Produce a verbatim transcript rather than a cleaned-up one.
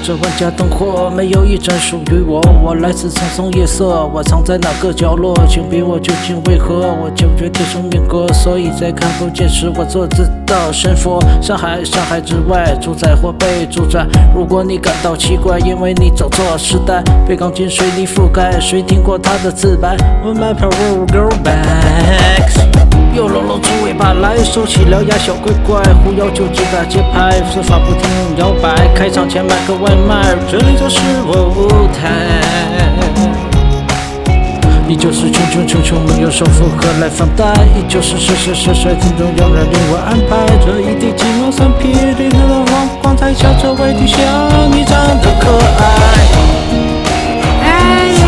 着万家灯火，没有一盏属于我。我来自苍松夜色，我藏在哪个角落？请逼我究竟为何？我就决天生命格，所以在看不见时，我做自的神佛。上海，上海之外，主宰或被主宰。如果你感到奇怪，因为你走错时代，被钢筋水泥覆盖。谁听过他的自白 ？When my power go back。又露露出尾巴来，收起獠牙小鬼怪，狐妖就知打节拍，手法不停摇摆。开场前买个外卖，这里就是我舞台。依旧是穷穷穷穷，没有首付何来放贷？依旧是帅帅帅帅，听众有人令我安排。这一地鸡毛蒜皮，里头的黄光在笑着为你笑，你长得可爱。